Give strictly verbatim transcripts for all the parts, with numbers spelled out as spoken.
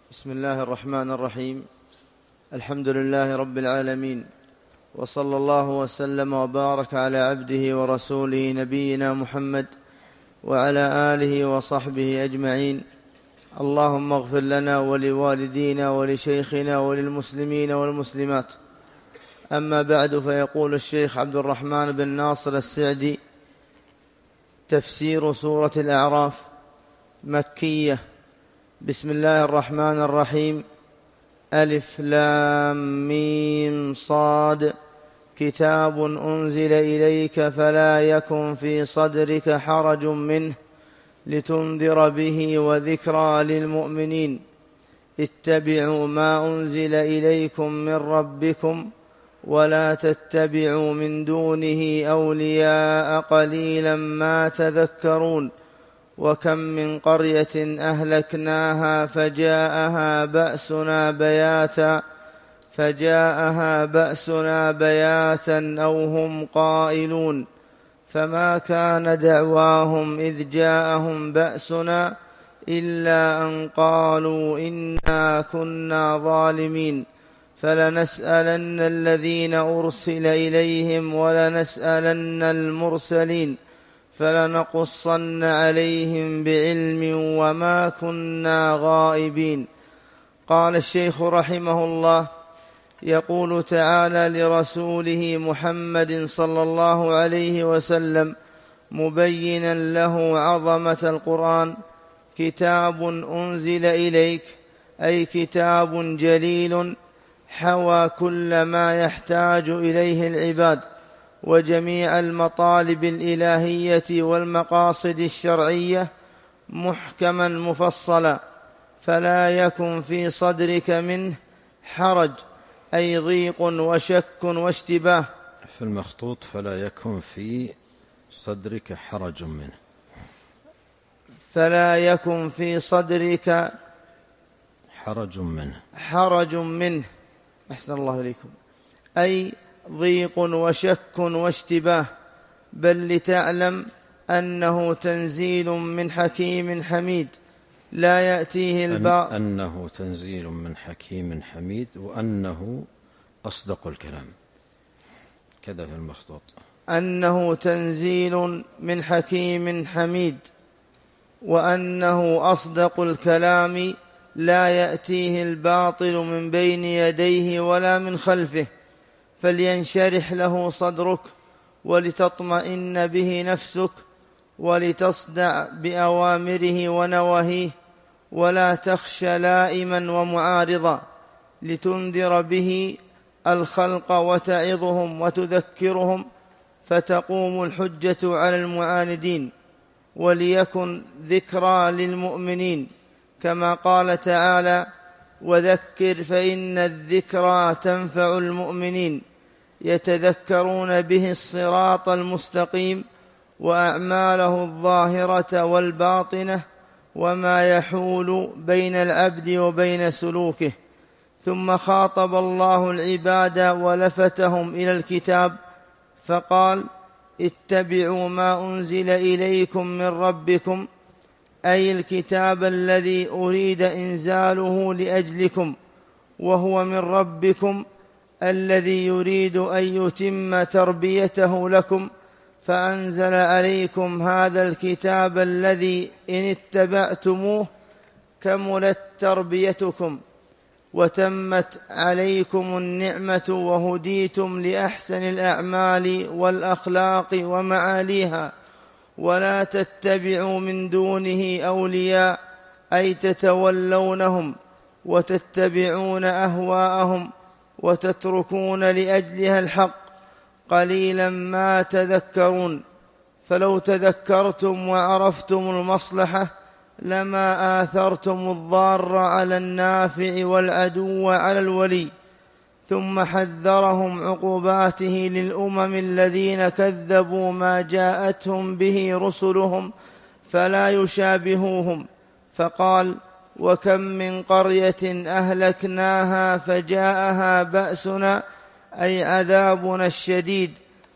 بسم الله الرحمن الرحيم. الحمد لله رب العالمين، وصلى الله وسلم وبارك على عبده ورسوله نبينا محمد وعلى آله وصحبه أجمعين. اللهم اغفر لنا ولوالدينا ولشيخنا وللمسلمين والمسلمات. أما بعد، فيقول الشيخ عبد الرحمن بن ناصر السعدي: تفسير سورة الأعراف مكية. بسم الله الرحمن الرحيم. ألف لام ميم صاد. كتاب أنزل إليك فلا يكن في صدرك حرج منه لتنذر به وذكرى للمؤمنين. اتبعوا ما أنزل إليكم من ربكم ولا تتبعوا من دونه أولياء قليلا ما تذكرون. وكم من قرية أهلكناها فجاءها بأسنا بياتا فجاءها بأسنا بياتا أو هم قائلون. فما كان دعواهم إذ جاءهم بأسنا إلا أن قالوا إنا كنا ظالمين. فلنسألن الذين أرسل إليهم ولنسألن المرسلين فلنقصن عليهم بعلم وما كنا غائبين. قال الشيخ رحمه الله: يقول تعالى لرسوله محمد صلى الله عليه وسلم مبينا له عظمة القرآن: كتاب أنزل إليك، أي كتاب جليل حوى كل ما يحتاج إليه العباد وجميع المطالب الإلهية والمقاصد الشرعية محكما مفصلا، فلا يكن في صدرك منه حرج، أي ضيق وشك واشتباه. في المخطوط: فلا يكن في صدرك حرج منه. فلا يكن في صدرك حرج منه حرج منه أحسن الله إليكم، أي ضيق وشك واشتباه، بل لتعلم أنه تنزيل من حكيم حميد لا يأتيه الباطل. أنه تنزيل من حكيم حميد، وأنه أصدق الكلام، كذا في المخطوط: أنه تنزيل من حكيم حميد وأنه أصدق الكلام لا يأتيه الباطل من بين يديه ولا من خلفه. فلينشرح له صدرك ولتطمئن به نفسك ولتصدع بأوامره ونواهيه، ولا تخشى لائما ومعارضا، لتنذر به الخلق وتعظهم وتذكرهم فتقوم الحجة على المعاندين، وليكن ذكرى للمؤمنين، كما قال تعالى: وذكر فإن الذكرى تنفع المؤمنين. يتذكرون به الصراط المستقيم وأعماله الظاهرة والباطنة وما يحول بين العبد وبين سلوكه. ثم خاطب الله العباد ولفتهم إلى الكتاب فقال: اتبعوا ما أنزل إليكم من ربكم، أي الكتاب الذي أريد إنزاله لأجلكم، وهو من ربكم الذي يريد أن يتم تربيته لكم، فأنزل عليكم هذا الكتاب الذي إن اتبعتموه كملت تربيتكم وتمت عليكم النعمة وهديتم لأحسن الأعمال والأخلاق ومعاليها. ولا تتبعوا من دونه أولياء، أي تتولونهم وتتبعون أهواءهم وتتركون لأجلها الحق، قليلا ما تذكرون. فلو تذكرتم وعرفتم المصلحة لما آثرتم الضار على النافع والعدو على الولي. ثم حذرهم عقوباته للأمم الذين كذبوا ما جاءتهم به رسلهم فلا يشابهوهم، فقال: وكم من قرية أهلكناها فجاءها بأسنا، أي عذابنا الشديد،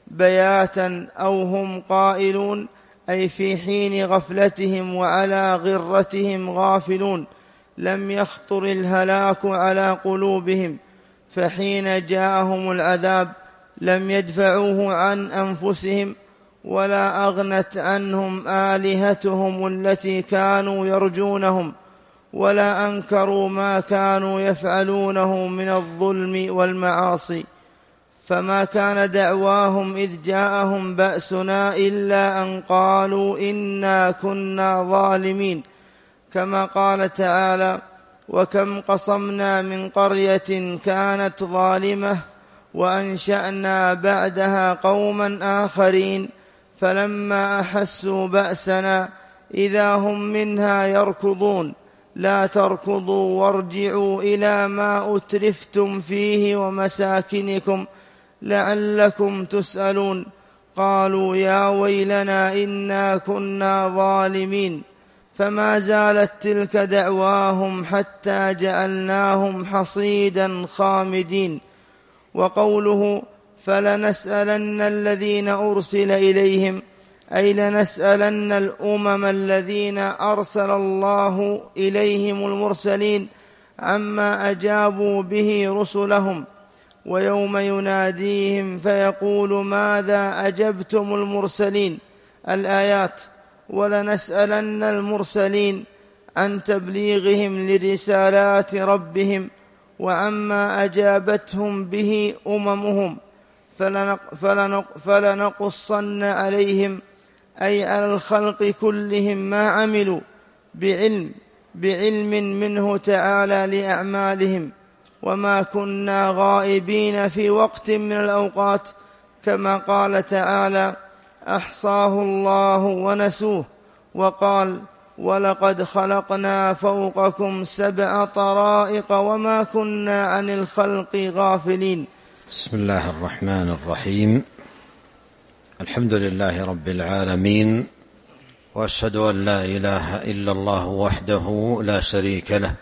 بياتا أو هم قائلون، أي في حين غفلتهم وعلى غرتهم غافلون. لم يخطر الهلاك على قلوبهم، فحين جاءهم العذاب لم يدفعوه عن أنفسهم، ولا أغنت عنهم آلهتهم التي كانوا يرجونهم، ولا أنكروا ما كانوا يفعلونه من الظلم والمعاصي. فما كان دعواهم إذ جاءهم بأسنا إلا أن قالوا إنا كنا ظالمين، كما قال تعالى: وكم قصمنا من قرية كانت ظالمة وأنشأنا بعدها قوما آخرين فلما أحسوا بأسنا إذا هم منها يركضون لا تركضوا وارجعوا إلى ما أترفتم فيه ومساكنكم لعلكم تسألون. قالوا يا ويلنا إنا كنا ظالمين. فما زالت تلك دعواهم حتى جعلناهم حصيدا خامدين. وقوله فلنسألن الذين أرسل إليهم، أي لنسألن الأمم الذين أرسل الله إليهم المرسلين عما أجابوا به رسلهم، ويوم يناديهم فيقول ماذا أجبتم المرسلين. الآيات: ولنسألن المرسلين عن تبليغهم لرسالات ربهم وعما أجابتهم به أممهم فلنق فلنق فلنقصن عليهم، أي على الخلق كلهم، ما عملوا بعلم بعلم منه تعالى لأعمالهم، وما كنا غائبين في وقت من الأوقات، كما قال تعالى: أحصاه الله ونسوه. وقال: ولقد خلقنا فوقكم سبع طرائق وما كنا عن الخلق غافلين. بسم الله الرحمن الرحيم. الحمد لله رب العالمين، وأشهد أن لا إله إلا الله وحده لا شريك له،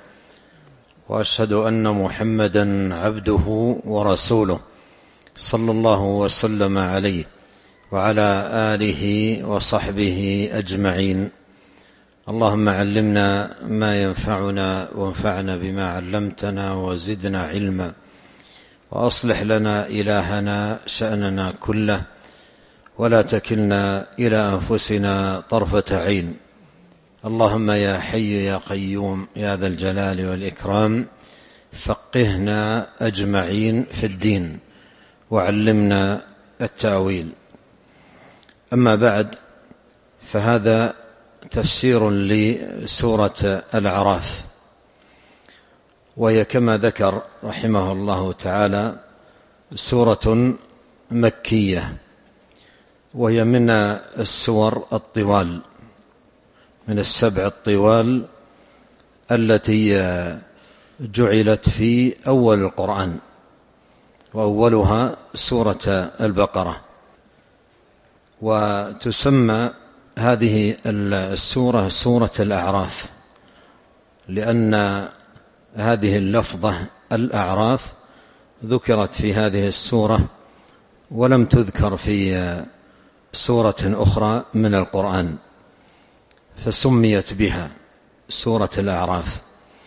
وأشهد أن محمدا عبده ورسوله صلى الله وسلم عليه وعلى آله وصحبه أجمعين. اللهم علمنا ما ينفعنا وانفعنا بما علمتنا وزدنا علما، وأصلح لنا إلهنا شأننا كله، ولا تكلنا إلى أنفسنا طرفة عين. اللهم يا حي يا قيوم يا ذا الجلال والإكرام، فقهنا أجمعين في الدين وعلمنا التأويل. أما بعد، فهذا تفسير لسورة الأعراف، وهي كما ذكر رحمه الله تعالى سورة مكية، وهي من السور الطوال، من السبع الطوال التي جعلت في أول القرآن، وأولها سورة البقرة. وتسمى هذه السورة سورة الأعراف، لأن هذه اللفظة الأعراف ذكرت في هذه السورة ولم تذكر في سورة أخرى من القرآن، فسميت بها سورة الأعراف.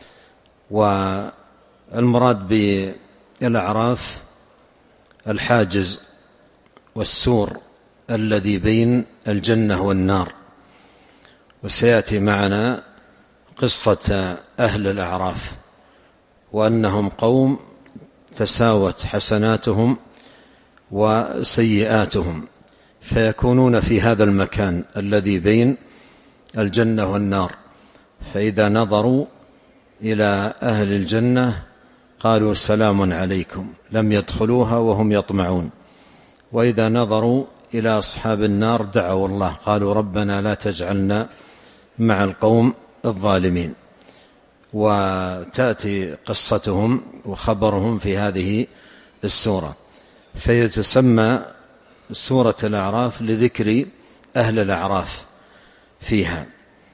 والمراد بالأعراف الحاجز والسور الذي بين الجنة والنار. وسيأتي معنا قصة أهل الأعراف، وأنهم قوم تساوت حسناتهم وسيئاتهم، فيكونون في هذا المكان الذي بين الجنة والنار. فإذا نظروا إلى أهل الجنة قالوا سلام عليكم، لم يدخلوها وهم يطمعون. وإذا نظروا إلى أصحاب النار دعوا الله، قالوا ربنا لا تجعلنا مع القوم الظالمين. وتأتي قصتهم وخبرهم في هذه السورة، فيتسمى سورة الأعراف لذكر أهل الأعراف فيها.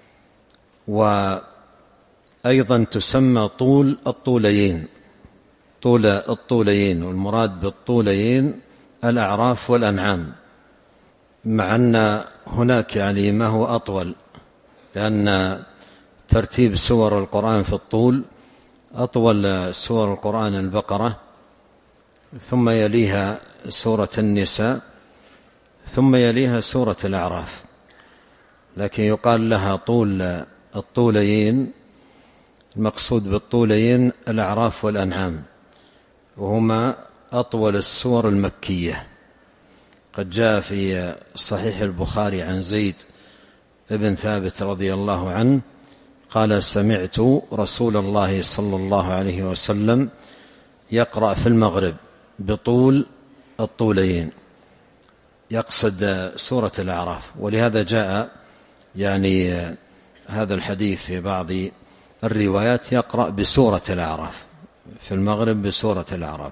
وأيضا تسمى طول الطوليين، طول الطوليين، والمراد بالطوليين الأعراف والأنعام، مع أن هناك يعني ما هو أطول، لأن ترتيب سور القرآن في الطول، أطول سور القرآن البقرة، ثم يليها سورة النساء، ثم يليها سورة الأعراف، لكن يقال لها طول الطوليين. المقصود بالطوليين الأعراف والأنعام، وهما أطول السور المكية. قد جاء في صحيح البخاري عن زيد بن ثابت رضي الله عنه قال: سمعت رسول الله صلى الله عليه وسلم يقرأ في المغرب بطول الطوليين، يقصد سورة الأعراف. ولهذا جاء يعني هذا الحديث في بعض الروايات يقرأ بسورة الأعراف في المغرب، بسورة الأعراف.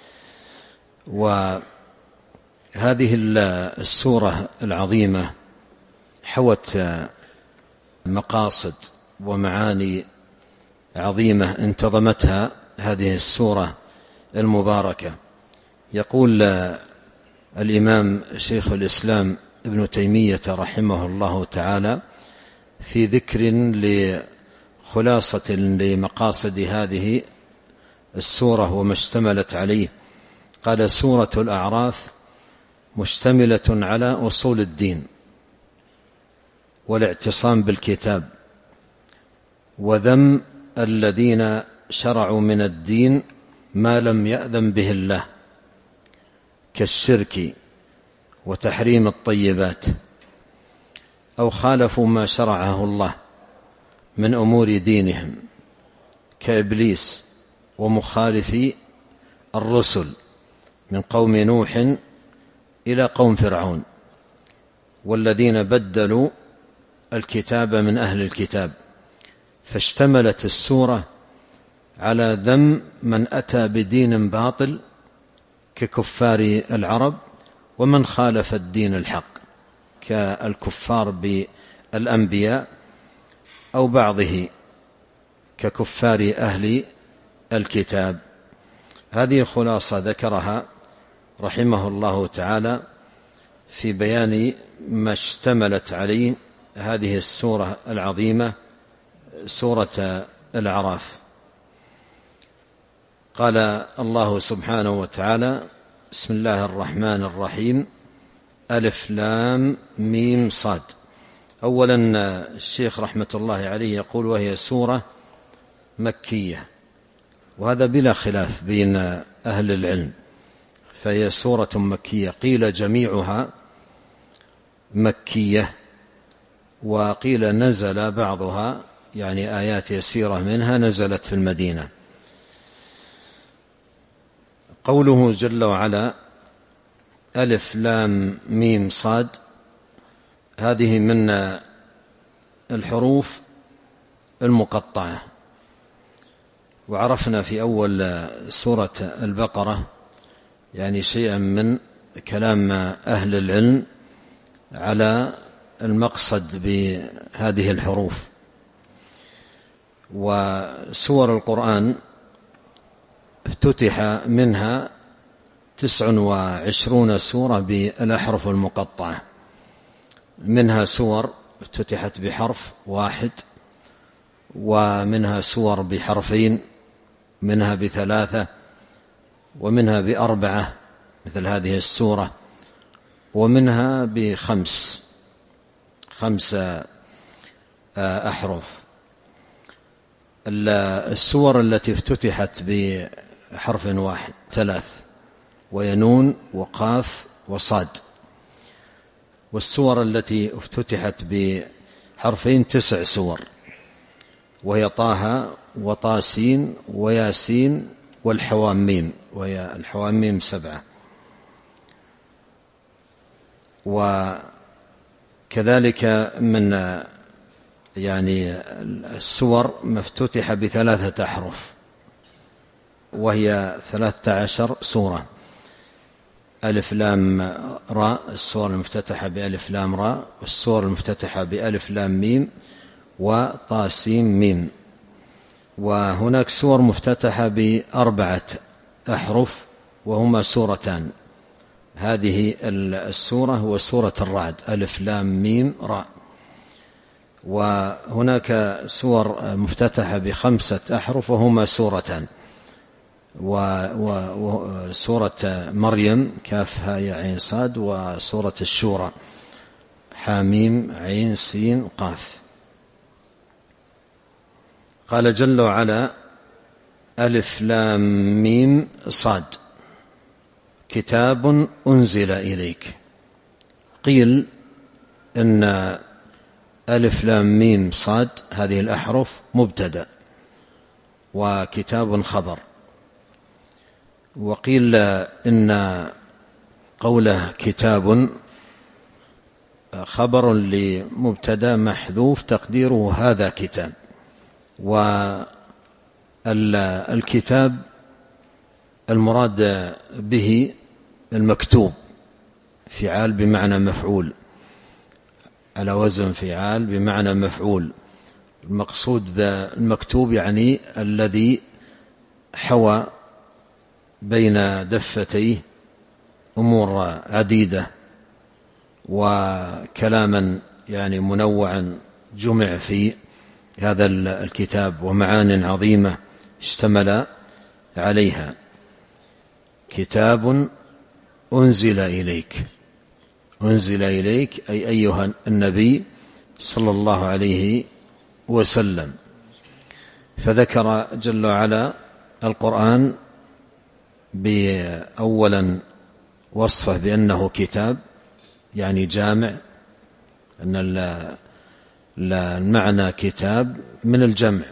وهذه السورة العظيمة حوت مقاصد ومعاني عظيمة انتظمتها هذه السورة المباركة. يقول الإمام شيخ الإسلام ابن تيمية رحمه الله تعالى في ذكر لخلاصة لمقاصد هذه السورة وما اشتملت عليه، قال: سورة الأعراف مشتملة على أصول الدين والاعتصام بالكتاب وذم الذين شرعوا من الدين ما لم يأذن به الله كالشرك وتحريم الطيبات، أو خالفوا ما شرعه الله من أمور دينهم كإبليس ومخالفي الرسل من قوم نوح إلى قوم فرعون، والذين بدلوا الكتاب من أهل الكتاب. فاشتملت السورة على ذم من أتى بدين باطل ككفار العرب ومن خالف الدين الحق كالكفار بالأنبياء أو بعضه ككفار أهل الكتاب. هذه خلاصة ذكرها رحمه الله تعالى في بيان ما اشتملت عليه هذه السورة العظيمة، سورة الأعراف. قال الله سبحانه وتعالى: بسم الله الرحمن الرحيم، ألف لام ميم صاد. أولا الشيخ رحمة الله عليه يقول وهي سورة مكية، وهذا بلا خلاف بين أهل العلم، فهي سورة مكية. قيل جميعها مكية، وقيل نزل بعضها، يعني آيات يسيرة منها نزلت في المدينة. قوله جل وعلا ألف لام ميم صاد، هذه من الحروف المقطعة. وعرفنا في أول سورة البقرة يعني شيئا من كلام أهل العلم على المقصد بهذه الحروف. وسور القرآن افتتح منها تسع وعشرون سورة بالأحرف المقطعة، منها سور افتتحت بحرف واحد، ومنها سور بحرفين، منها بثلاثة، ومنها بأربعة مثل هذه السورة، ومنها بخمس خمس أحرف. السور التي افتتحت بحرف واحد ثلاث، وهي نون وقاف وصاد. والسور التي افتتحت بحرفين تسع سور، وهي طه وطاسين وياسين والحواميم، وهي الحواميم سبعة. وكذلك من يعني السور مفتتحة بثلاثة أحرف، وهي ثلاثة عشر سورة: ألف لام راء، السور المفتتحة بألف لام راء، والسور المفتتحة بألف لام ميم، وطاسيم ميم. وهناك سور مفتتحة بأربعة أحرف وهما سورتان. هذه السورة هو سورة الرعد، ألف لام ميم راء. وهناك سور مفتتحة بخمسة أحرف وهما سورتان، وسورة مريم كاف هاء يا عين صاد، وسورة الشورى حاميم عين سين قاف. قال جل وعلا: ألف لام ميم صاد كتاب أنزل إليك. قيل إن ألف لام ميم صاد هذه الأحرف مبتدأ وكتاب خبر، وقيل إن قوله كتاب خبر لمبتدأ محذوف تقديره هذا كتاب. والكتاب المراد به المكتوب، فعال بمعنى مفعول، على وزن فعال بمعنى مفعول. المقصود بالمكتوب يعني الذي حوى بين دفتيه أمور عديدة وكلاما يعني منوعا جمع في هذا الكتاب ومعان عظيمة اشتمل عليها. كتاب أنزل إليك، أنزل إليك أي أيها النبي صلى الله عليه وسلم. فذكر جل وعلا القرآن بأولا وصفه بأنه كتاب يعني جامع، أن المعنى كتاب من الجمع،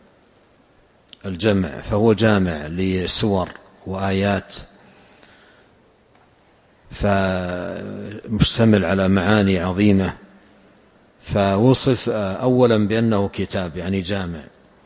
الجمع فهو جامع لسور وآيات، فمشتمل على معاني عظيمة. فوصف أولا بأنه كتاب يعني جامع،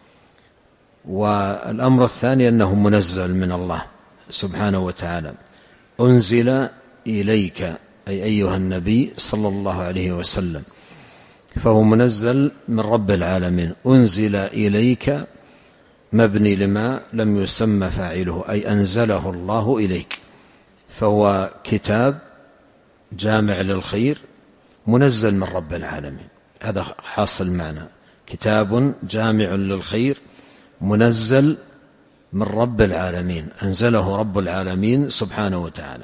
والأمر الثاني أنه منزل من الله سبحانه وتعالى. أنزل إليك أي أيها النبي صلى الله عليه وسلم، فهو منزل من رب العالمين. أنزل إليك مبني لما لم يسمى فاعله، أي أنزله الله إليك، فهو كتاب جامع للخير منزل من رب العالمين. هذا حاصل معنى كتاب جامع للخير منزل من رب العالمين، أنزله رب العالمين سبحانه وتعالى.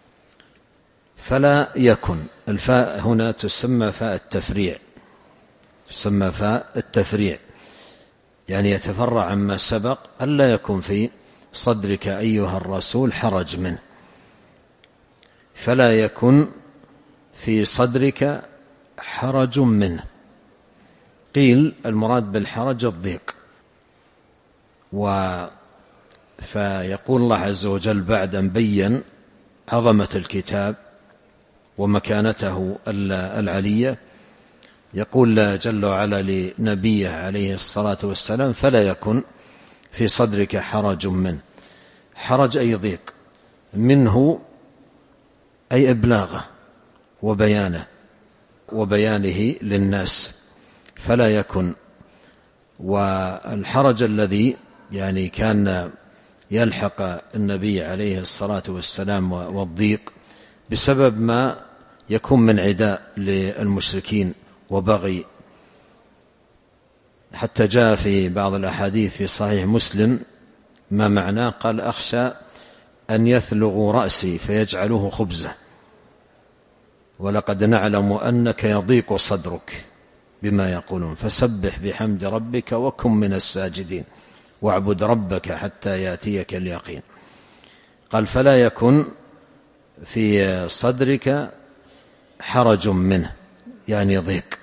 فلا يكن، الفاء هنا تسمى فاء التفريع، تسمى فاء التفريع يعني يتفرع عما سبق. ألا يكن في صدرك أيها الرسول حرج منه، فلا يكن في صدرك حرج منه. قيل المراد بالحرج الضيق. و فيقول الله عز وجل بعد أن بين عظمة الكتاب ومكانته العلية، يقول جل وعلا لنبيه عليه الصلاة والسلام: فلا يكن في صدرك حرج منه. حرج أي ضيق، منه أي إبلاغه وبيانه وبيانه للناس، فلا يكن. والحرج الذي يعني كان يلحق النبي عليه الصلاة والسلام والضيق بسبب ما يكون من عداء للمشركين وبغي، حتى جاء في بعض الأحاديث في صحيح مسلم ما معناه، قال: أخشى أن يثلغوا رأسي فيجعلوه خبزة، ولقد نعلم أنك يضيق صدرك بما يقولون، فسبح بحمد ربك وكن من الساجدين واعبد ربك حتى يأتيك اليقين. قال: فلا يكن في صدرك حرج منه يعني ضيق.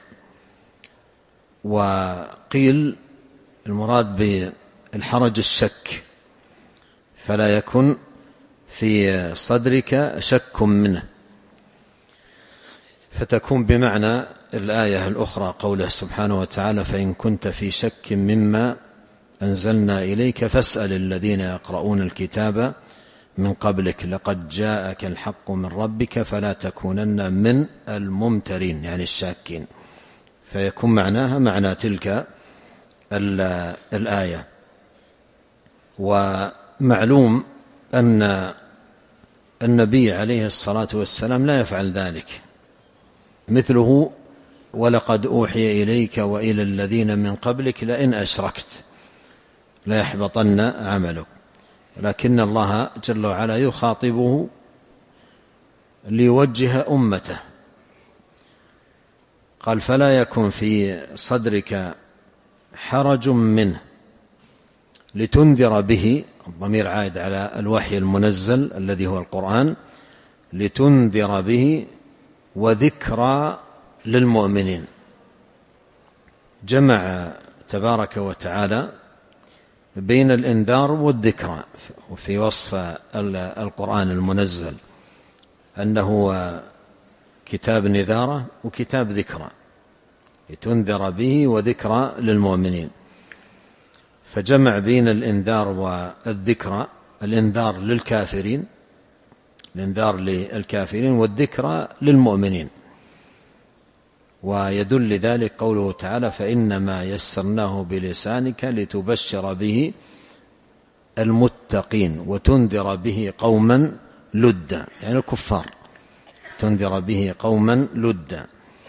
وقيل المراد بالحرج الشك، فلا يكن في صدرك شك منه، فتكون بمعنى الآية الأخرى قوله سبحانه وتعالى: فإن كنت في شك مما أنزلنا إليك فاسأل الذين يقرؤون الكتاب من قبلك لقد جاءك الحق من ربك فلا تكونن من الممترين يعني الشاكين. فيكون معناها معنى تلك الآية. ومعلوم أن النبي عليه الصلاة والسلام لا يفعل ذلك، مثله ولقد أوحي إليك وإلى الذين من قبلك لئن أشركت ليحبطن عملك. لكن الله جل وعلا يخاطبه ليوجه أمته، قال فلا يكن في صدرك حرج منه لتنذر به، الضمير عائد على الوحي المنزل الذي هو القرآن، لتنذر به وذكرى للمؤمنين. جمع تبارك وتعالى بين الإنذار والذكرى في وصف القرآن المنزل أنه كتاب نذارة وكتاب ذكرى، لتنذر به وذكرى للمؤمنين. فجمع بين الإنذار والذكرى، الإنذار للكافرين، الإنذار للكافرين والذكرى للمؤمنين. ويدل ذلك قوله تعالى فإنما يسرناه بلسانك لتبشر به المتقين وتنذر به قوما لدا، يعني الكفار، تنذر به قوما لدا.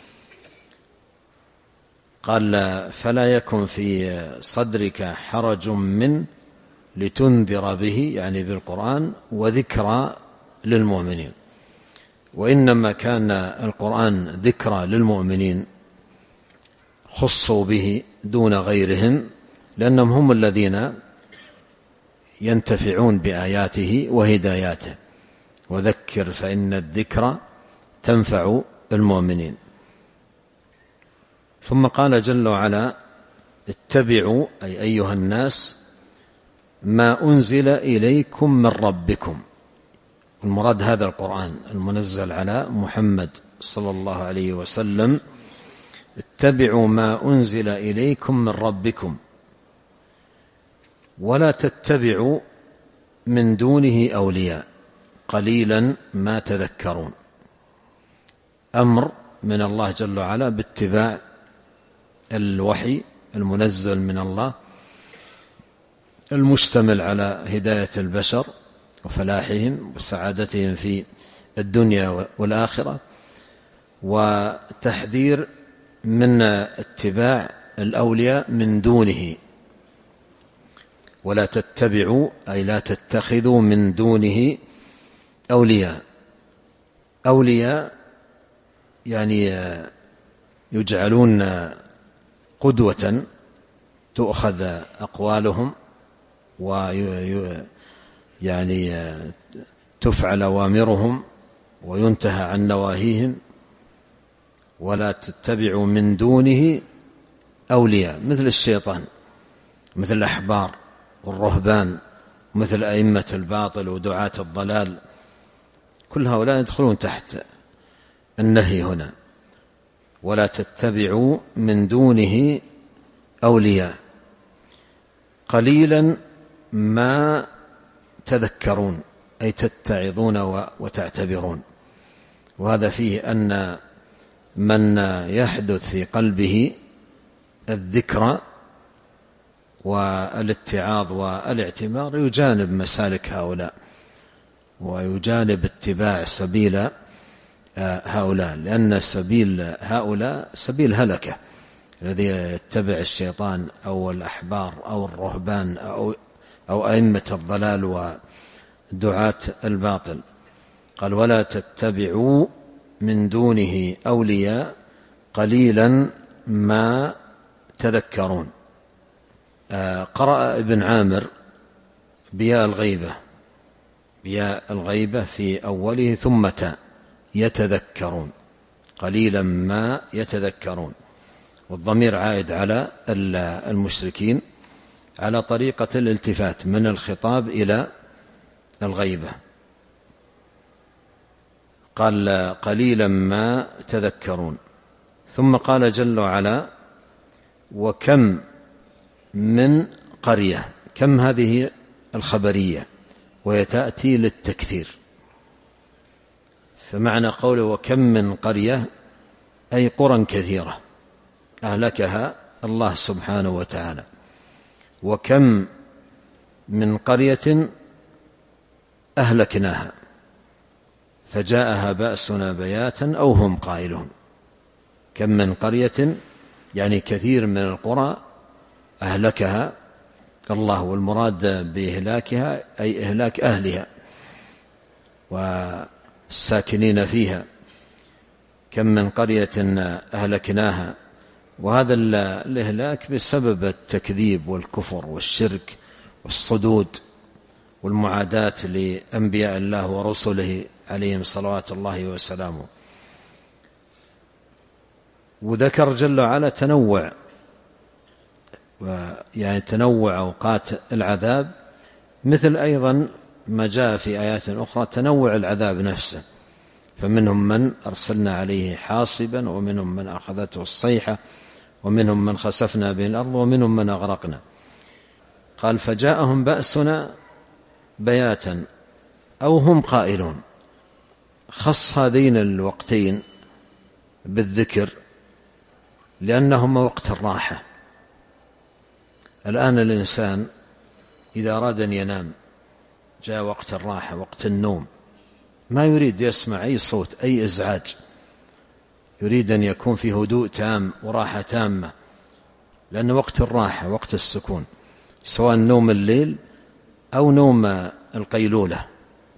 قال فلا يكن في صدرك حرج من لتنذر به، يعني بالقرآن، وذكرى للمؤمنين. وإنما كان القرآن ذكرى للمؤمنين خصوا به دون غيرهم لأنهم هم الذين ينتفعون بآياته وهداياته، وذكر فإن الذكرى تنفع المؤمنين. ثم قال جل وعلا اتبعوا أي أيها الناس ما أنزل إليكم من ربكم. المراد هذا القرآن المنزل على محمد صلى الله عليه وسلم، اتبعوا ما أنزل إليكم من ربكم ولا تتبعوا من دونه أولياء قليلا ما تذكرون. أمر من الله جل وعلا باتباع الوحي المنزل من الله المشتمل على هداية البشر وفلاحهم وسعادتهم في الدنيا والآخرة، وتحذير من اتباع الأولياء من دونه. ولا تتبعوا أي لا تتخذوا من دونه أولياء. أولياء يعني يجعلون قدوة تؤخذ أقوالهم ويعني تفعل أوامرهم وينتهى عن نواهيهم. ولا تتبعوا من دونه أولياء مثل الشيطان، مثل الأحبار والرهبان، مثل أئمة الباطل ودعاة الضلال، كل هؤلاء يدخلون تحت النهي هنا. ولا تتبعوا من دونه أولياء قليلا ما تذكرون أي تتعظون وتعتبرون. وهذا فيه أن من يحدث في قلبه الذكرى والاتعاظ والاعتبار يجانب مسالك هؤلاء ويجانب اتباع سبيل هؤلاء، لأن سبيل هؤلاء سبيل هلكة، الذي يتبع الشيطان أو الأحبار أو الرهبان أو, أو أئمة الضلال ودعاة الباطل. قال ولا تتبعوا من دونه أولياء قليلا ما تذكرون. قرأ ابن عامر بياء الغيبة، بياء الغيبة في أوله ثم تاء، يتذكرون، قليلا ما يتذكرون، والضمير عائد على المشركين على طريقة الالتفات من الخطاب إلى الغيبة. قال قليلا ما تذكرون. ثم قال جل وعلا وكم من قرية. كم هذه الخبرية وهي تأتي للتكثير، فمعنى قوله وكم من قرية أي قرى كثيرة أهلكها الله سبحانه وتعالى. وكم من قرية أهلكناها فجاءها بأسنا بياتا أو هم قائلون. كم من قرية يعني كثير من القرى أهلكها الله، والمراد بإهلاكها أي إهلاك أهلها والساكنين فيها. كم من قرية أهلكناها، وهذا الإهلاك بسبب التكذيب والكفر والشرك والصدود والمعاداة لأنبياء الله ورسله عليهم صلوات الله وسلامه. وذكر جل وعلا تنوع، يعني تنوع أوقات العذاب، مثل أيضا ما جاء في آيات أخرى تنوع العذاب نفسه، فمنهم من أرسلنا عليه حاصبا، ومنهم من أخذته الصيحة، ومنهم من خسفنا به الأرض، ومنهم من أغرقنا. قال فجاءهم بأسنا بياتا أو هم قائلون. خص هذين الوقتين بالذكر لأنهما وقت الراحة. الآن الإنسان إذا أراد أن ينام جاء وقت الراحة، وقت النوم، ما يريد يسمع أي صوت، أي إزعاج، يريد أن يكون في هدوء تام وراحة تامة، لأن وقت الراحة وقت السكون، سواء نوم الليل أو نوم القيلولة،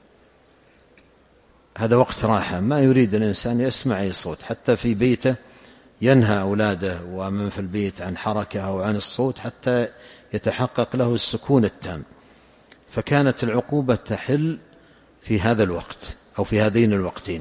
هذا وقت راحة. ما يريد الإنسان يسمع أي صوت، حتى في بيته ينهى أولاده ومن في البيت عن حركة أو عن الصوت حتى يتحقق له السكون التام. فكانت العقوبة تحل في هذا الوقت أو في هذين الوقتين،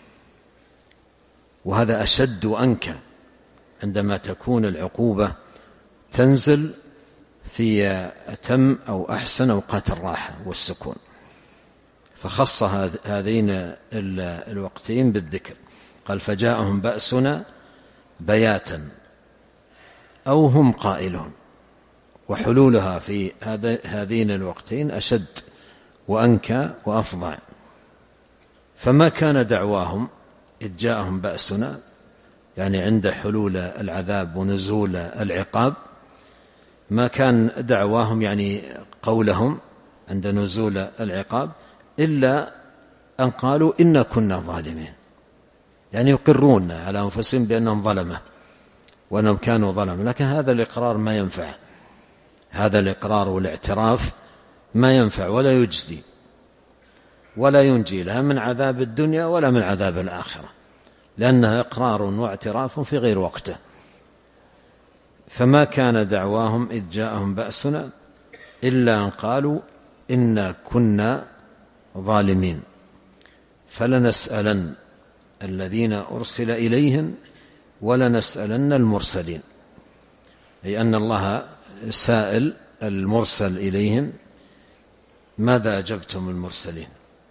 وهذا أشد وأنكى عندما تكون العقوبة تنزل في أتم أو أحسن أوقات الراحة والسكون. فخص هذين الوقتين بالذكر. قال فجاءهم بأسنا بياتا أو هم قائلون، وحلولها في هذين الوقتين أشد وأنكى وأفظع. فما كان دعواهم إذ جاءهم بأسنا، يعني عند حلول العذاب ونزول العقاب، ما كان دعواهم يعني قولهم عند نزول العقاب إلا أن قالوا إنا كنا ظالمين، يعني يقرون على أنفسهم بأنهم ظلمة وأنهم كانوا ظلمة. لكن هذا الإقرار ما ينفع، هذا الإقرار والاعتراف ما ينفع ولا يجزي ولا ينجي لا من عذاب الدنيا ولا من عذاب الآخرة، لأنها إقرار واعتراف في غير وقته. فما كان دعواهم إذ جاءهم بأسنا إلا أن قالوا إنا كنا ظالمين فلنسألن الذين أرسل إليهم ولنسألن المرسلين، أي أن الله سائل المرسل إليهم ماذا أجبتم المرسلين،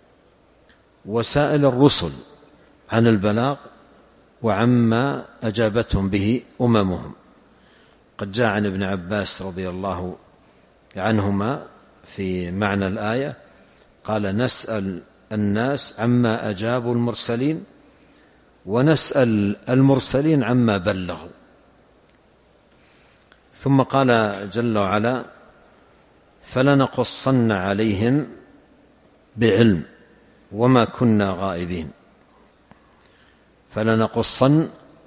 وسائل الرسل عن البلاغ وعما أجابتهم به أممهم. قد جاء عن ابن عباس رضي الله عنهما في معنى الآية قال نسأل الناس عما أجابوا المرسلين ونسأل المرسلين عما بلغوا. ثم قال جل وعلا فلنقصن عليهم بعلم وما كنا غائبين. فلنقصن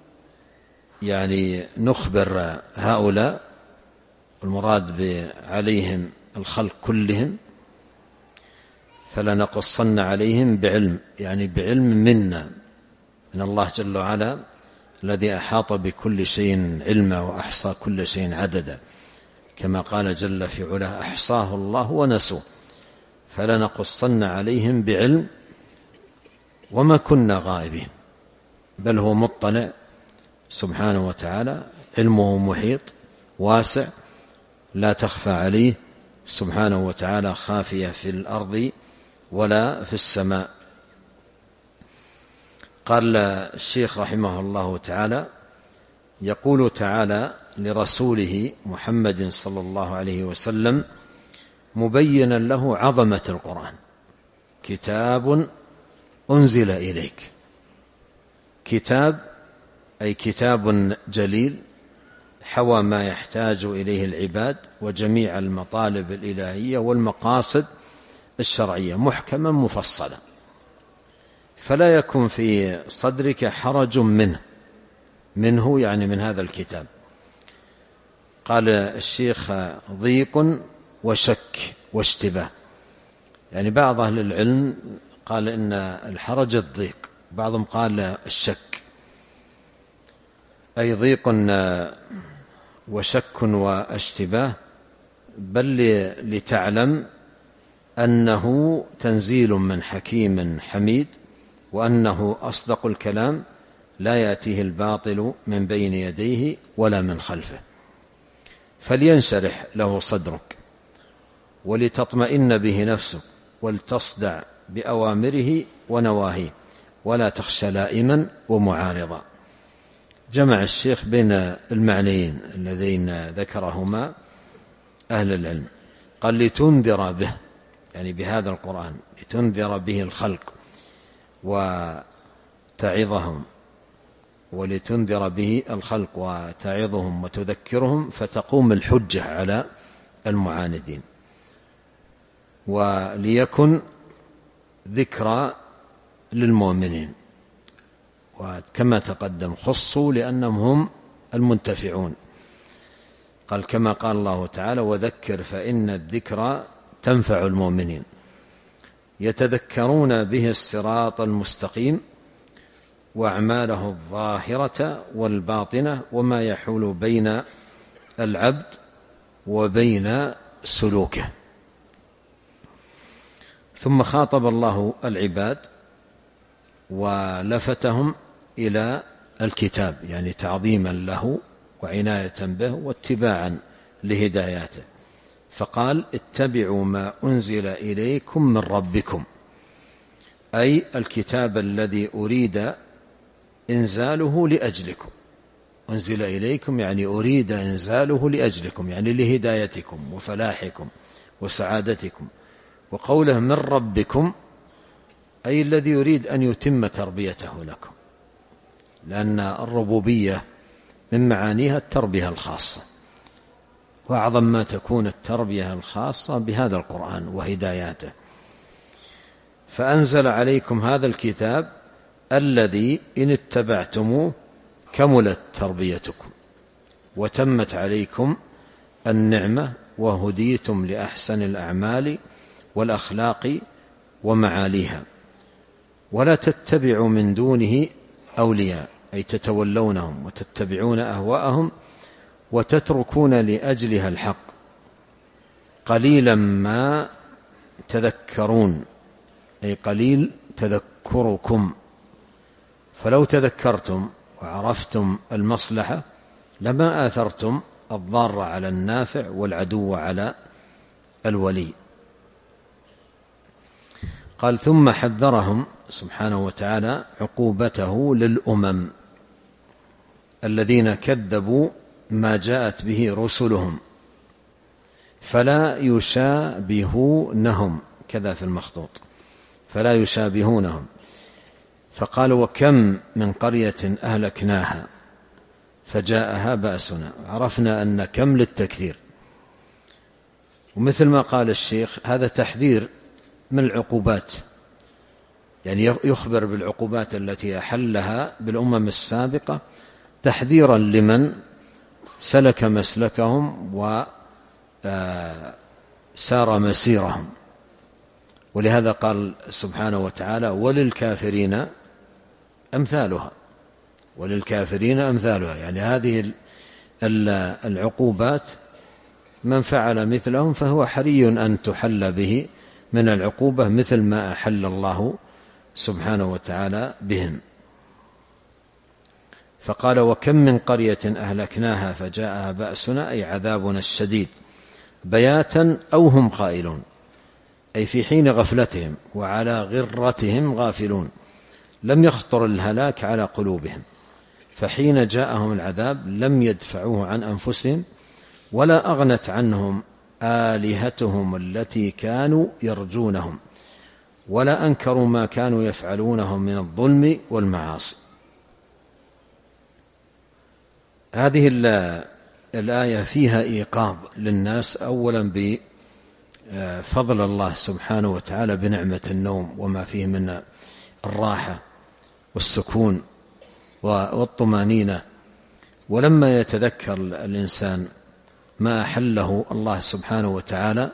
يعني نخبر هؤلاء، المراد عليهم الخلق كلهم، فلنقصن عليهم بعلم، يعني بعلم منا من الله جل وعلا الذي أحاط بكل شيء علما وأحصى كل شيء عددا، كما قال جل في علاه أحصاه الله ونسوه. فلنقصن عليهم بعلم وما كنا غائبين، بل هو مطلع سبحانه وتعالى، علمه محيط واسع لا تخفى عليه سبحانه وتعالى خافية في الأرض ولا في السماء. قال الشيخ رحمه الله تعالى يقول تعالى لرسوله محمد صلى الله عليه وسلم مبينا له عظمة القرآن: كتاب أنزل إليك. كتاب أي كتاب جليل حوى ما يحتاج إليه العباد وجميع المطالب الإلهية والمقاصد الشرعية، محكما مفصلا، فلا يكن في صدرك حرج منه منه يعني من هذا الكتاب. قال الشيخ ضيق وشك واشتباه، يعني بعض أهل العلم قال إن الحرج الضيق، بعضهم قال الشك، أي ضيق وشك واشتباه، بل لتعلم أنه تنزيل من حكيم حميد، وأنه أصدق الكلام لا يأتيه الباطل من بين يديه ولا من خلفه، فلينشرح له صدرك ولتطمئن به نفسك ولتصدع بأوامره ونواهيه ولا تخشى لائما ومعارضا. جمع الشيخ بين المعنيين اللذين ذكرهما أهل العلم، قال لتنذر به، يعني بهذا القرآن لتنذر به الخلق وتعظهم، ولتنذر به الخلق وتعظهم وتذكرهم فتقوم الحجة على المعاندين، وليكن ذكرى للمؤمنين. وكما تقدم خصوا لأنهم هم المنتفعون، قال كما قال الله تعالى وذكر فإن الذكرى تنفع المؤمنين، يتذكرون به الصراط المستقيم وأعماله الظاهرة والباطنة وما يحول بين العبد وبين سلوكه. ثم خاطب الله العباد ولفتهم إلى الكتاب، يعني تعظيما له وعناية به واتباعا لهداياته، فقال اتبعوا ما أنزل إليكم من ربكم، أي الكتاب الذي أريد إنزاله لأجلكم. أنزل إليكم يعني أريد إنزاله لأجلكم، يعني لهدايتكم وفلاحكم وسعادتكم. وقوله من ربكم أي الذي يريد أن يتم تربيته لكم، لأن الربوبية من معانيها التربية الخاصة، وأعظم ما تكون التربية الخاصة بهذا القرآن وهداياته. فأنزل عليكم هذا الكتاب الذي إن اتبعتموه كملت تربيتكم وتمت عليكم النعمة وهديتم لأحسن الأعمال والأخلاق ومعاليها، ولا تتبعوا من دونه أولياء، أي تتولونهم وتتبعون أهواءهم وتتركون لأجلها الحق، قليلا ما تذكرون، أي قليل تذكركم. فلو تذكرتم وعرفتم المصلحة لما آثرتم الضار على النافع والعدو على الولي. قال ثم حذرهم سبحانه وتعالى عقوبته للأمم الذين كذبوا ما جاءت به رسلهم فلا يشابهونهم، كذا في المخطوط فلا يشابهونهم. فقال وكم من قرية أهلكناها فجاءها بأسنا، عرفنا أن كم للتكثير، ومثل ما قال الشيخ هذا تحذير من العقوبات، يعني يخبر بالعقوبات التي أحلها بالأمم السابقة تحذيرا لمن سلك مسلكهم وسار مسيرهم. ولهذا قال سبحانه وتعالى وللكافرين أمثالها، وللكافرين أمثالها، يعني هذه العقوبات من فعل مثلهم فهو حري أن تحل به من العقوبة مثل ما أحل الله سبحانه وتعالى بهم. فقال وكم من قرية أهلكناها فجاءها بأسنا، أي عذابنا الشديد بياتا أو هم قائلون، أي في حين غفلتهم وعلى غرتهم غافلون، لم يخطر الهلاك على قلوبهم، فحين جاءهم العذاب لم يدفعوه عن أنفسهم ولا أغنت عنهم آلهتهم التي كانوا يرجونهم، ولا أنكروا ما كانوا يفعلونهم من الظلم والمعاصي. هذه الآية فيها إيقاظ للناس أولا بفضل الله سبحانه وتعالى بنعمة النوم وما فيه من الراحة والسكون والطمانينة ولما يتذكر الإنسان ما أحله الله سبحانه وتعالى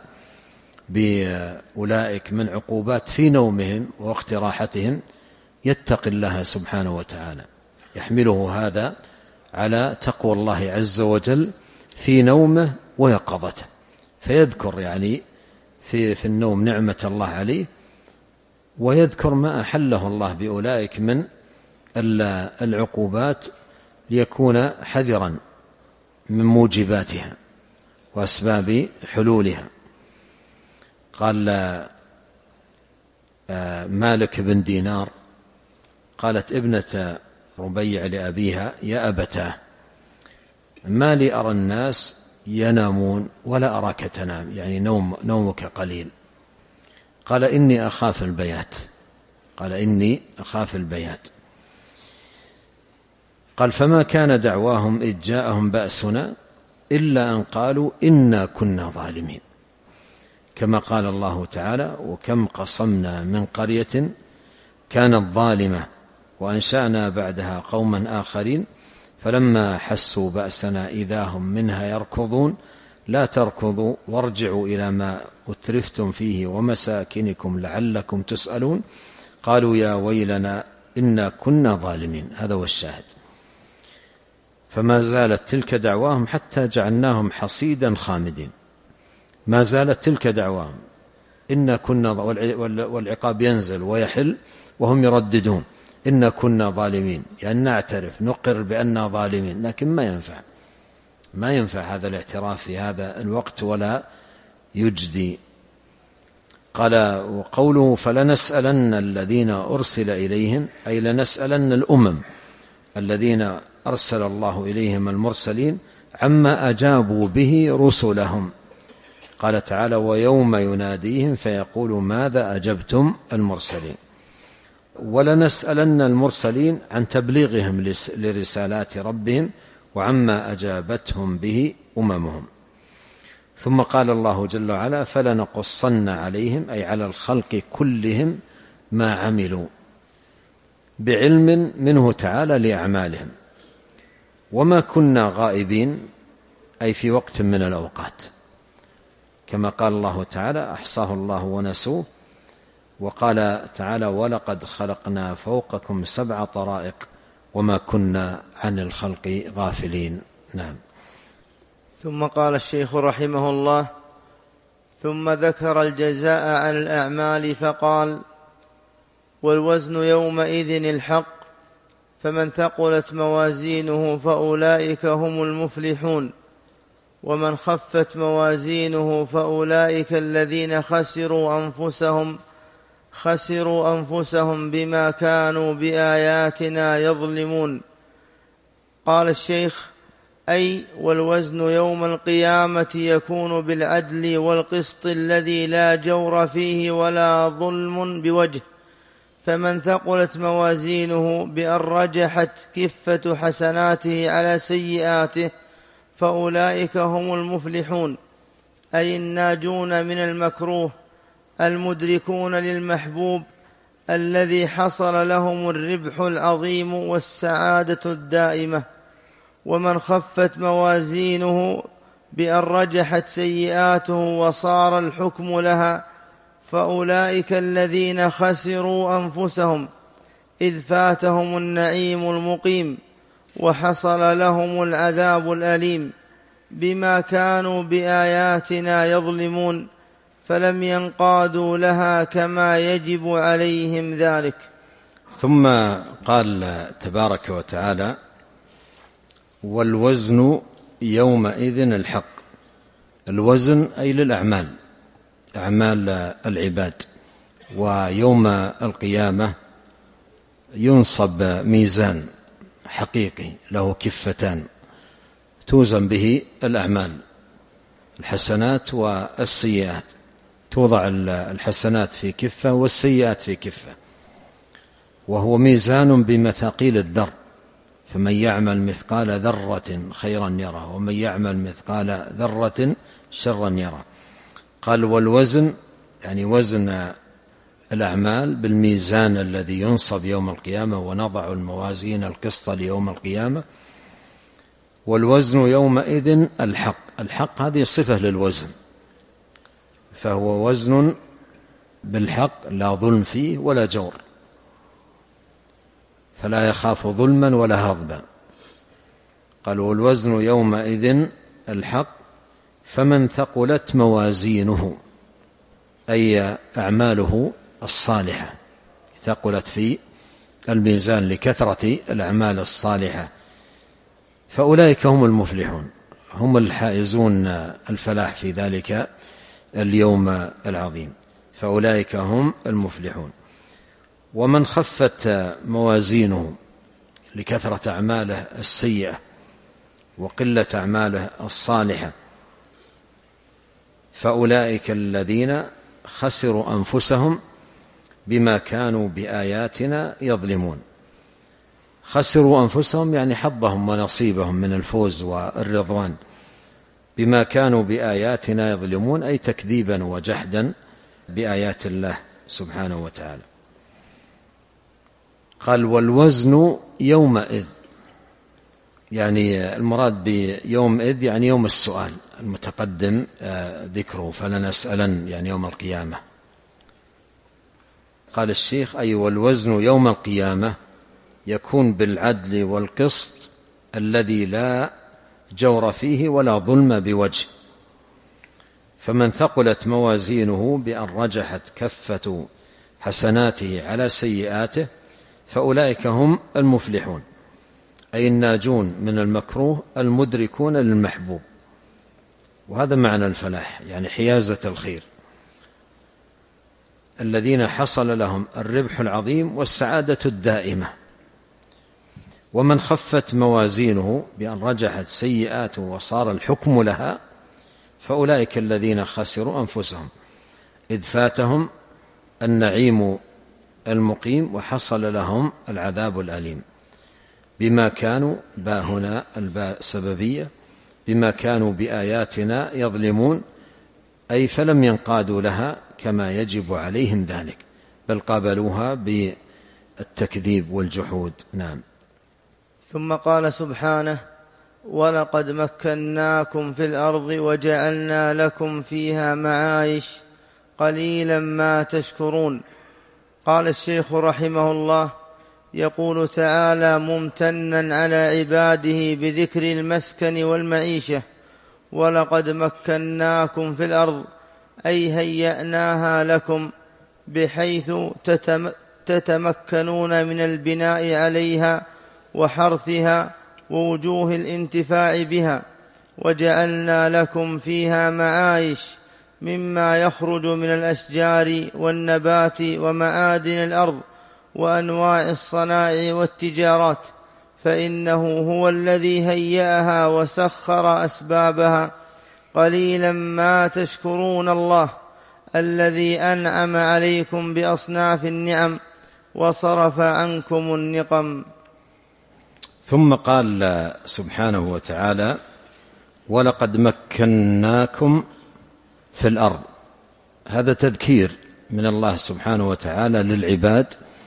بأولئك من عقوبات في نومهم ووقت راحتهم يتقي الله سبحانه وتعالى، يحمله هذا على تقوى الله عز وجل في نومه ويقظته، فيذكر يعني في, في النوم نعمة الله عليه، ويذكر ما أحله الله بأولئك من العقوبات ليكون حذرا من موجباتها وأسباب حلولها. قال مالك بن دينار قالت ابنة ربيع لأبيها يا أبتاه ما لي أرى الناس ينامون ولا أراك تنام، يعني نوم نومك قليل. قال إني أخاف البيات قال إني أخاف البيات قال فما كان دعواهم إذ جاءهم بأسنا إلا أن قالوا إنا كنا ظالمين، كما قال الله تعالى وكم قصمنا من قرية كانت ظالمة وأنشأنا بعدها قوما آخرين فلما حسوا بأسنا إذا هم منها يركضون لا تركضوا وارجعوا إلى ما أترفتم فيه ومساكنكم لعلكم تسألون قالوا يا ويلنا إنا كنا ظالمين. هذا هو الشاهد. فما زالت تلك دعواهم حتى جعلناهم حصيدا خامدين، ما زالت تلك دعواهم إنا كنا، والعقاب ينزل ويحل وهم يرددون إنا كنا ظالمين، يعني نعترف نقر بأننا ظالمين، لكن ما ينفع ما ينفع هذا الاعتراف في هذا الوقت ولا يجدي. قال وقوله فلنسألن الذين أرسل إليهم أي لنسألن الأمم الذين أرسل الله إليهم المرسلين عما أجابوا به رسلهم. قال تعالى ويوم يناديهم فيقول ماذا أجبتم المرسلين. ولنسألن المرسلين عن تبليغهم لرسالات ربهم وعما أجابتهم به أممهم. ثم قال الله جل وعلا فلنقصن عليهم أي على الخلق كلهم ما عملوا بعلم منه تعالى لأعمالهم وما كنا غائبين أي في وقت من الأوقات، كما قال الله تعالى أحصاه الله ونسوه. وقال تعالى ولقد خلقنا فوقكم سبع طرائق وما كنا عن الخلق غافلين. نعم. ثم قال الشيخ رحمه الله ثم ذكر الجزاء على الأعمال فقال والوزن يومئذ الحق فمن ثقلت موازينه فأولئك هم المفلحون ومن خفت موازينه فأولئك الذين خسروا أنفسهم خسروا أنفسهم بما كانوا بآياتنا يظلمون. قال الشيخ أي والوزن يوم القيامة يكون بالعدل والقسط الذي لا جور فيه ولا ظلم بوجه، فمن ثقلت موازينه بأن رجحت كفة حسناته على سيئاته فأولئك هم المفلحون أي الناجون من المكروه المدركون للمحبوب الذي حصل لهم الربح العظيم والسعادة الدائمة. ومن خفت موازينه بأن رجحت سيئاته وصار الحكم لها فأولئك الذين خسروا أنفسهم إذ فاتهم النعيم المقيم وحصل لهم العذاب الأليم بما كانوا بآياتنا يظلمون فلم ينقادوا لها كما يجب عليهم ذلك. ثم قال تبارك وتعالى والوزن يومئذ الحق. الوزن أي للأعمال أعمال العباد. ويوم القيامة ينصب ميزان حقيقي له كفتان توزن به الأعمال الحسنات والسيئات، توضع الحسنات في كفة والسيئات في كفة، وهو ميزان بمثاقيل الذر، فمن يعمل مثقال ذرة خيرا يره ومن يعمل مثقال ذرة شرا يره. قال والوزن يعني وزن الأعمال بالميزان الذي ينصب يوم القيامة ونضع الموازين القسط ليوم القيامة. والوزن يومئذ الحق. الحق هذه صفة للوزن، فهو وزن بالحق لا ظلم فيه ولا جور، فلا يخاف ظلما ولا هضبا. قال والوزن يومئذ الحق فمن ثقلت موازينه، أي أعماله الصالحة ثقلت في الميزان لكثرة الأعمال الصالحة، فأولئك هم المفلحون، هم الحائزون الفلاح في ذلك اليوم العظيم، فأولئك هم المفلحون. ومن خفت موازينه لكثرة أعماله السيئة وقلة أعماله الصالحة فأولئك الذين خسروا أنفسهم بما كانوا بآياتنا يظلمون. خسروا أنفسهم يعني حظهم ونصيبهم من الفوز والرضوان، بما كانوا بآياتنا يظلمون أي تكذيبا وجحدا بآيات الله سبحانه وتعالى. قال والوزن يومئذ، يعني المراد بيومئذ يعني يوم السؤال المتقدم ذكره، فلنسألن يعني يوم القيامة. قال الشيخ أي والوزن يوم القيامة يكون بالعدل والقسط الذي لا جور فيه ولا ظلم بوجه، فمن ثقلت موازينه بأن رجحت كفة حسناته على سيئاته فأولئك هم المفلحون، أي الناجون من المكروه المدركون للمحبوب. وهذا معنى الفلاح، يعني حيازة الخير، الذين حصل لهم الربح العظيم والسعادة الدائمة. ومن خفت موازينه بأن رجحت سيئاته وصار الحكم لها فأولئك الذين خسروا أنفسهم، إذ فاتهم النعيم المقيم وحصل لهم العذاب الأليم، بما كانوا باء هنا الباء سببية، بما كانوا بآياتنا يظلمون، أي فلم ينقادوا لها كما يجب عليهم ذلك، بل قابلوها بالتكذيب والجحود. نعم. ثم قال سبحانه ولقد مكناكم في الأرض وجعلنا لكم فيها معايش قليلا ما تشكرون. قال الشيخ رحمه الله يقول تعالى ممتنا على عباده بذكر المسكن والمعيشة: ولقد مكناكم في الأرض، أي هيأناها لكم بحيث تتمكنون من البناء عليها وحرثها ووجوه الانتفاع بها، وجعلنا لكم فيها معايش مما يخرج من الأشجار والنبات ومعادن الأرض وأنواع الصنائع والتجارات، فإنه هو الذي هيأها وسخر أسبابها. قليلا ما تشكرون الله الذي أنعم عليكم بأصناف النعم وصرف عنكم النقم. ثم قال سبحانه وتعالى ولقد مكناكم في الأرض. هذا تذكير من الله سبحانه وتعالى للعباد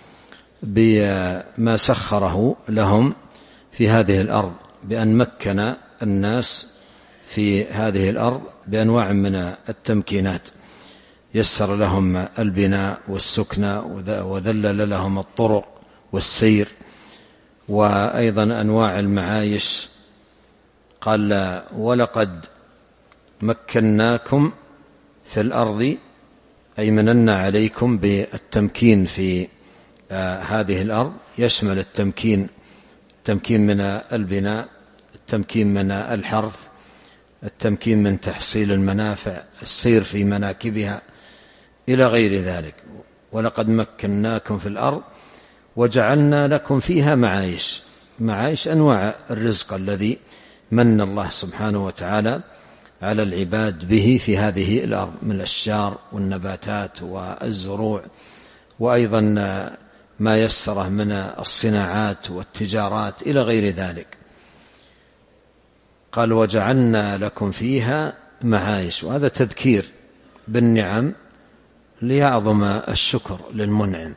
بما سخره لهم في هذه الأرض، بأن مكن الناس في هذه الأرض بأنواع من التمكينات، يسر لهم البناء والسكنى وذلل لهم الطرق والسير، وأيضا أنواع المعايش. قال ولقد مكناكم في الأرض، أي مننا عليكم بالتمكين في آه هذه الأرض، يشمل التمكين التمكين من البناء، التمكين من الحرث، التمكين من تحصيل المنافع، السير في مناكبها إلى غير ذلك. ولقد مكناكم في الأرض وجعلنا لكم فيها معايش. معايش أنواع الرزق الذي من الله سبحانه وتعالى على العباد به في هذه الأرض من الأشجار والنباتات والزروع، وأيضا ما يسره من الصناعات والتجارات إلى غير ذلك. قال وجعلنا لكم فيها معايش، وهذا تذكير بالنعم ليعظم الشكر للمنعم.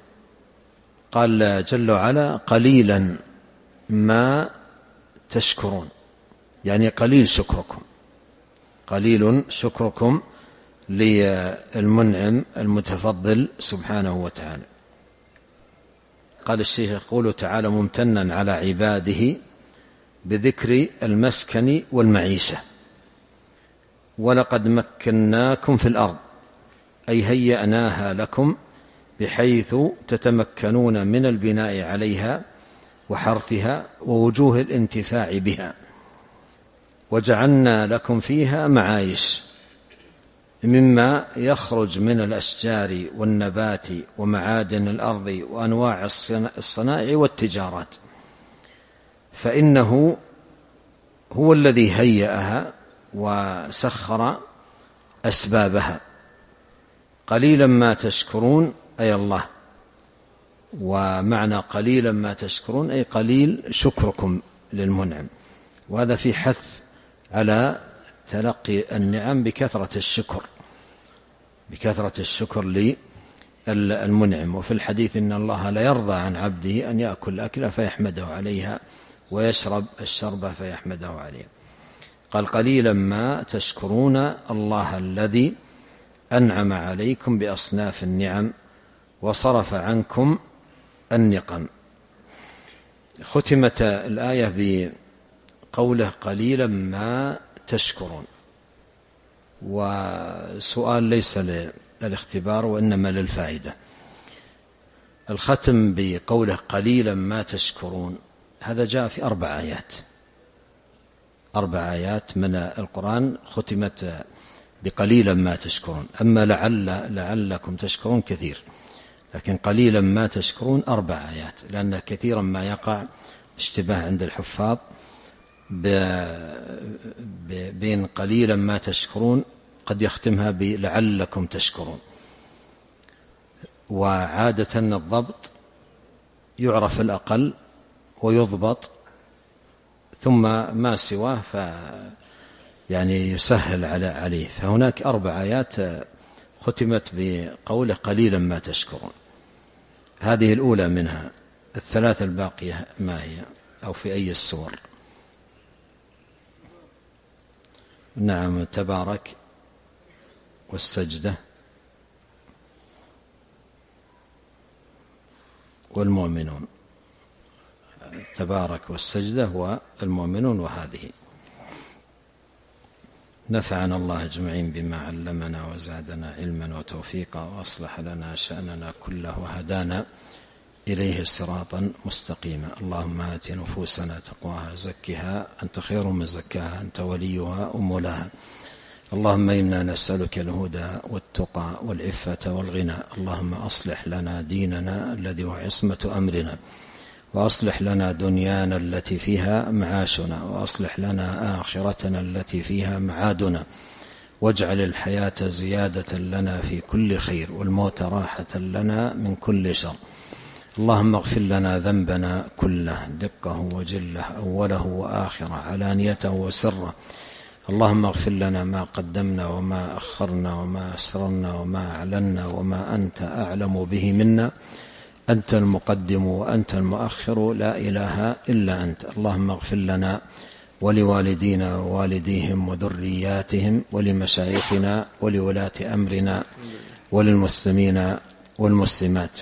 قال جل وعلا قليلا ما تشكرون، يعني قليل شكركم، قليل شكركم للمنعم المتفضل سبحانه وتعالى. قال الشيخ يقول تعالى ممتنا على عباده بذكر المسكن والمعيشة: ولقد مكناكم في الأرض، أي هيأناها لكم بحيث تتمكنون من البناء عليها وحرثها ووجوه الانتفاع بها، وجعلنا لكم فيها معايش مما يخرج من الأشجار والنبات ومعادن الأرض وأنواع الصنائع والتجارات، فإنه هو الذي هيأها وسخر أسبابها. قليلا ما تشكرون أي الله، ومعنى قليلا ما تشكرون أي قليل شكركم للمنعم، وهذا في حث على تلقي النعم بكثرة الشكر، بكثرة الشكر للمنعم. وفي الحديث إن الله لا يرضى عن عبده أن يأكل أكله فيحمده عليها ويشرب الشربة فيحمده عليها. قال قليلا ما تشكرون الله الذي أنعم عليكم بأصناف النعم وصرف عنكم النقم. ختمت الآية بقوله قليلا ما تشكرون، وسؤال ليس للاختبار وإنما للفائدة. الختم بقوله قليلا ما تشكرون هذا جاء في أربع آيات، أربع آيات من القرآن ختمت بقليلا ما تشكرون. أما لعل لعلكم تشكرون كثير، لكن قليلا ما تشكرون أربع آيات، لأن كثيرا ما يقع اشتباه عند الحفاظ بين قليلا ما تشكرون، قد يختمها بلعلكم تشكرون. وعادة الضبط يعرف الأقل ويضبط، ثم ما سواه ف يعني يسهل عليه. فهناك أربع آيات ختمت بقوله قليلا ما تشكرون، هذه الأولى منها. الثلاث الباقية ما هي أو في أي السور؟ نعم، تبارك والسجدة والمؤمنون، تبارك والسجدة والمؤمنون. وهذه نفعنا الله أجمعين بما علمنا وزادنا علما وتوفيقا، وأصلح لنا شأننا كله وهدانا إليه صراطا مستقيما. اللهم آت نفوسنا تقواها زكها أنت خير من زكاها أنت وليها ومولاها. اللهم إنا نسألك الهدى والتقى والعفة والغنى. اللهم أصلح لنا ديننا الذي هو عصمة أمرنا، وأصلح لنا دنيانا التي فيها معاشنا، وأصلح لنا آخرتنا التي فيها معادنا، واجعل الحياة زيادة لنا في كل خير، والموت راحة لنا من كل شر. اللهم اغفر لنا ذنبنا كله دقه وجله، أوله وآخره، علانيته وسره. اللهم اغفر لنا ما قدمنا وما أخرنا وما أسررنا وما أعلنا وما أنت أعلم به منا. أنت المقدم وأنت المؤخر، لا إله إلا أنت. اللهم اغفر لنا ولوالدينا ووالديهم وذرياتهم ولمشايخنا ولولاة أمرنا وللمسلمين والمسلمات.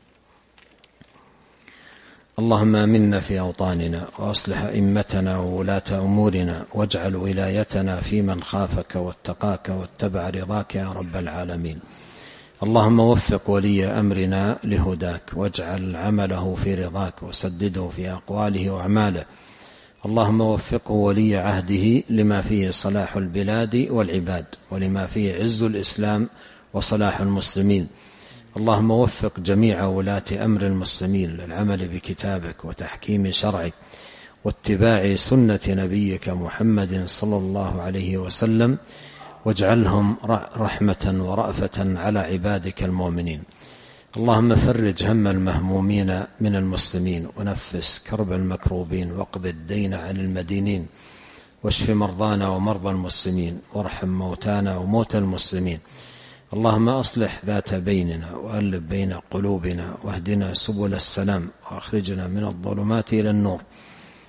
اللهم آمنا في أوطاننا، وأصلح أئمتنا وولاة أمورنا، واجعل ولايتنا في من خافك واتقاك واتبع رضاك يا رب العالمين. اللهم وفق ولي أمرنا لهداك، واجعل عمله في رضاك، وسدده في أقواله وأعماله. اللهم وفقه ولي عهده لما فيه صلاح البلاد والعباد، ولما فيه عز الإسلام وصلاح المسلمين. اللهم وفق جميع ولاة أمر المسلمين للعمل بكتابك وتحكيم شرعك واتباع سنة نبيك محمد صلى الله عليه وسلم، واجعلهم رحمة ورأفة على عبادك المؤمنين. اللهم فرج هم المهمومين من المسلمين، ونفس كرب المكروبين، واقض الدين عن المدينين، واشف مرضانا ومرضى المسلمين، وارحم موتانا وموتى المسلمين. اللهم أصلح ذات بيننا، وألف بين قلوبنا، واهدنا سبل السلام، وأخرجنا من الظلمات إلى النور،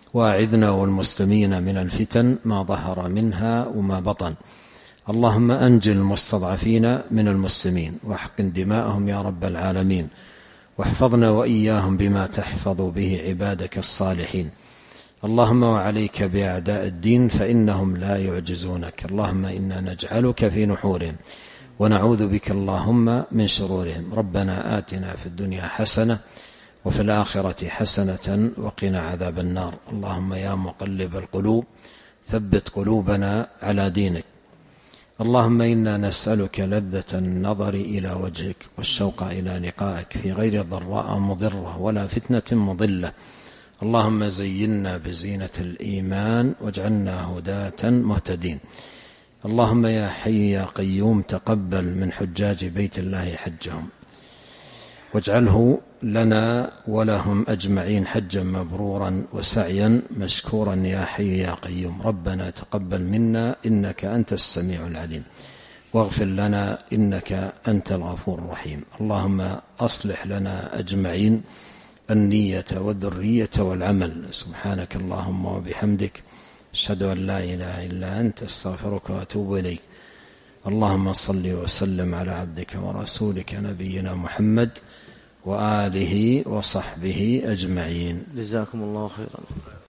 وأعذنا والمسلمين من الفتن ما ظهر منها وما بطن. اللهم أنجل المستضعفين من المسلمين واحقن دماءهم يا رب العالمين، واحفظنا وإياهم بما تحفظ به عبادك الصالحين. اللهم وعليك بأعداء الدين فإنهم لا يعجزونك. اللهم إنا نجعلك في نحورهم ونعوذ بك اللهم من شرورهم. ربنا آتنا في الدنيا حسنة وفي الآخرة حسنة وقنا عذاب النار. اللهم يا مقلب القلوب ثبت قلوبنا على دينك. اللهم إنا نسألك لذة النظر إلى وجهك والشوق إلى لقائك في غير ضراء مضرة ولا فتنة مضلة. اللهم زينا بزينة الإيمان واجعلنا هداة مهتدين. اللهم يا حي يا قيوم تقبل من حجاج بيت الله حجهم واجعله لنا ولهم أجمعين حجا مبرورا وسعيا مشكورا يا حي يا قيوم. ربنا تقبل منا إنك أنت السميع العليم واغفر لنا إنك أنت الغفور الرحيم. اللهم أصلح لنا أجمعين النية والذرية والعمل. سبحانك اللهم وبحمدك أشهد أن لا إله إلا أنت أستغفرك وأتوب إليك. اللهم صل وسلم على عبدك ورسولك نبينا محمد وآله وصحبه أجمعين. جزاكم الله خيرا.